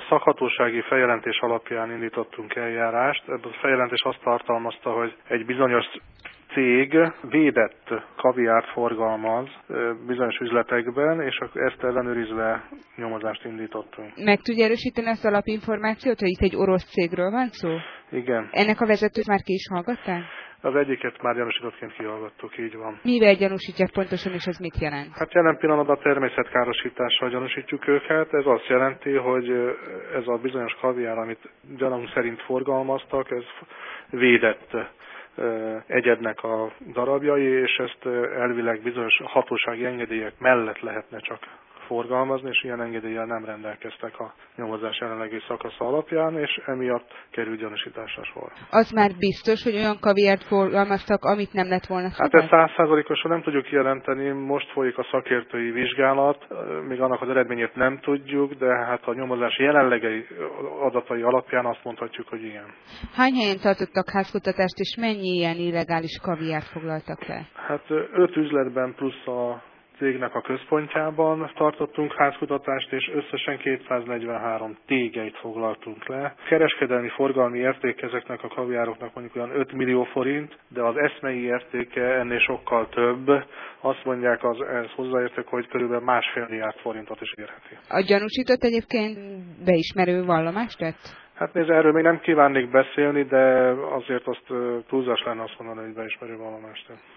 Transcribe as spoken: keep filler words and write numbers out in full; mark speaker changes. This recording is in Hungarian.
Speaker 1: szakhatósági feljelentés alapján indítottunk eljárást. Ebből a feljelentés azt tartalmazta, hogy egy bizonyos cég védett kaviárt forgalmaz bizonyos üzletekben, és ezt ellenőrizve nyomozást indítottunk.
Speaker 2: Meg tudja erősíteni ezt alapinformációt, hogy itt egy orosz cégről van szó?
Speaker 1: Igen.
Speaker 2: Ennek a vezetőt már ki is hallgatták?
Speaker 1: Az egyiket már gyanúsítottként kihallgattuk, így van.
Speaker 2: Mivel gyanúsítják pontosan, és ez mit jelent?
Speaker 1: Hát jelen pillanatban természetkárosítással gyanúsítjuk őket. Ez azt jelenti, hogy ez a bizonyos kaviár, amit gyanúnk szerint forgalmaztak, ez védett egyednek a darabjai, és ezt elvileg bizonyos hatósági engedélyek mellett lehetne csak forgalmazni, és ilyen engedéllyel nem rendelkeztek a nyomozás jelenlegi szakasza alapján, és emiatt kerül gyanúsításra sor.
Speaker 2: Az már biztos, hogy olyan kaviárt forgalmaztak, amit nem lett volna szabad?
Speaker 1: Hát ezt száz százalékosan nem tudjuk jelenteni, most folyik a szakértői vizsgálat, még annak az eredményét nem tudjuk, de hát a nyomozás jelenlegi adatai alapján azt mondhatjuk, hogy igen.
Speaker 2: Hány helyen tartottak házkutatást, és mennyi ilyen illegális kaviárt foglaltak le?
Speaker 1: Hát öt üzletben plusz a cégnek a központjában tartottunk házkutatást, és összesen kétszáznegyvenhárom tégeit foglaltunk le. Kereskedelmi forgalmi érték ezeknek a kaviároknak mondjuk olyan öt millió forint, de az eszmei értéke ennél sokkal több. Azt mondják az ehhez hozzáértők, hogy körülbelül másfél milliárd forintot is érheti.
Speaker 2: A gyanúsított egyébként beismerő vallomást tett?
Speaker 1: Hát nézd, erről még nem kívánnék beszélni, de azért azt túlzás lenne azt mondani, hogy beismerő vallomást tett.